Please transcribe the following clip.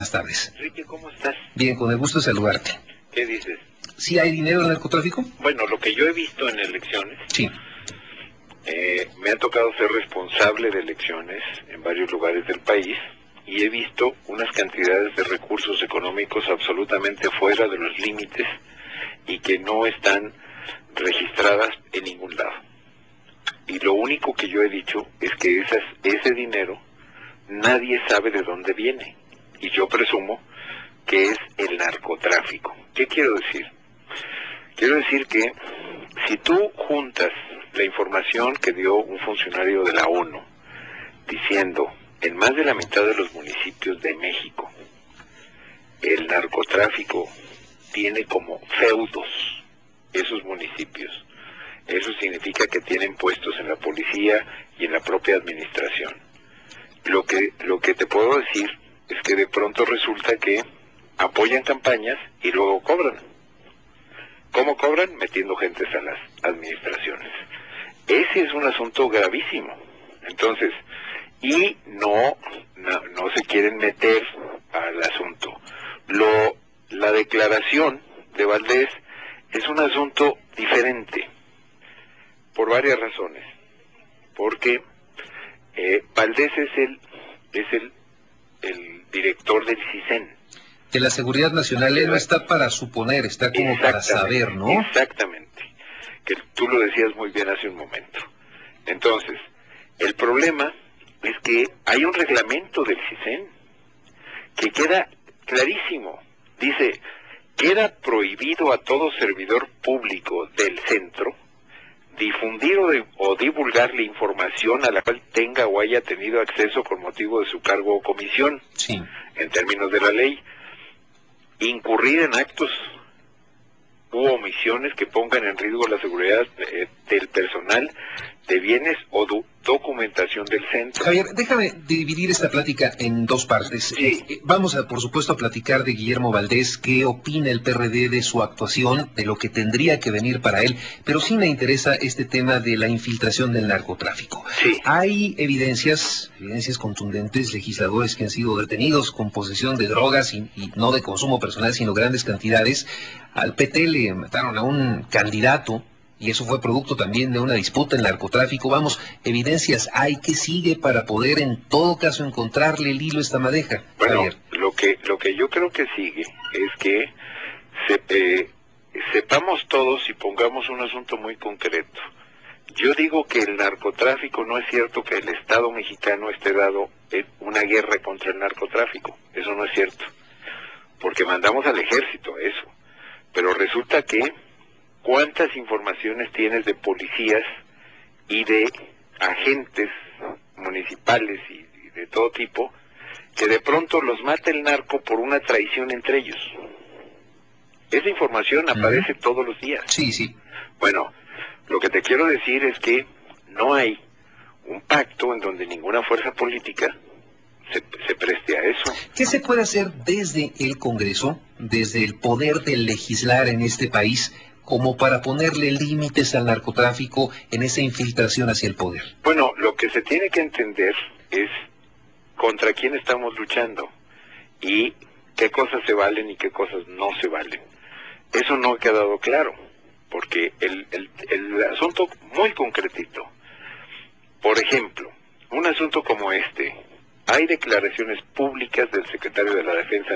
Buenas tardes. Enrique, ¿cómo estás? Bien, con el gusto de saludarte. ¿Qué dices? ¿Sí hay dinero en el narcotráfico? Bueno, lo que yo he visto en elecciones, Sí. me ha tocado ser responsable de elecciones en varios lugares del país y he visto unas cantidades de recursos económicos absolutamente fuera de los límites y que no están registradas en ningún lado. Y lo único que yo he dicho es que ese dinero nadie sabe de dónde viene. Y yo presumo que es el narcotráfico. ¿Qué quiero decir? Quiero decir que si tú juntas la información que dio un funcionario de la ONU diciendo en más de la mitad de los municipios de México el narcotráfico tiene como feudos esos municipios, eso significa que tienen puestos en la policía y en la propia administración. Lo que te puedo decir es que de pronto resulta que apoyan campañas y luego cobran. ¿Cómo cobran? Metiendo gentes a las administraciones. Ese es un asunto gravísimo. Entonces, y no se quieren meter al asunto. La declaración de Valdés es un asunto diferente, por varias razones. Porque Valdés es el director del CISEN. De la seguridad nacional, él no está para suponer, está como para saber, ¿no? Exactamente, que tú lo decías muy bien hace un momento. Entonces, el problema es que hay un reglamento del CISEN que queda clarísimo. Dice, queda prohibido a todo servidor público del centro difundir o divulgar la información a la cual tenga o haya tenido acceso con motivo de su cargo o comisión, Sí. en términos de la ley, incurrir en actos u omisiones que pongan en riesgo la seguridad del personal, de bienes o documentación del centro. Javier, déjame dividir esta plática en dos partes. Sí. Vamos por supuesto, a platicar de Guillermo Valdés, qué opina el PRD de su actuación, de lo que tendría que venir para él, pero sí me interesa este tema de la infiltración del narcotráfico. Sí. Hay evidencias contundentes, legisladores que han sido detenidos con posesión de drogas y no de consumo personal, sino grandes cantidades. Al PT le mataron a un candidato, y eso fue producto también de una disputa en narcotráfico. Vamos, evidencias hay. Que sigue para poder en todo caso encontrarle el hilo a esta madeja? Bueno, Javier. lo que yo creo que sigue es que sepamos todos y pongamos un asunto muy concreto. Yo digo que el narcotráfico, no es cierto que el Estado mexicano esté dado en una guerra contra el narcotráfico. Eso no es cierto. Porque mandamos al ejército a eso. Pero resulta que ¿cuántas informaciones tienes de policías y de agentes municipales y de todo tipo que de pronto los mata el narco por una traición entre ellos? Esa información aparece todos los días. Sí, sí. Bueno, lo que te quiero decir es que no hay un pacto en donde ninguna fuerza política se preste a eso. ¿Qué se puede hacer desde el Congreso, desde el poder de legislar en este país, como para ponerle límites al narcotráfico en esa infiltración hacia el poder? Bueno, lo que se tiene que entender es contra quién estamos luchando y qué cosas se valen y qué cosas no se valen. Eso no ha quedado claro, porque el asunto muy concretito, por ejemplo, un asunto como este, hay declaraciones públicas del secretario de la Defensa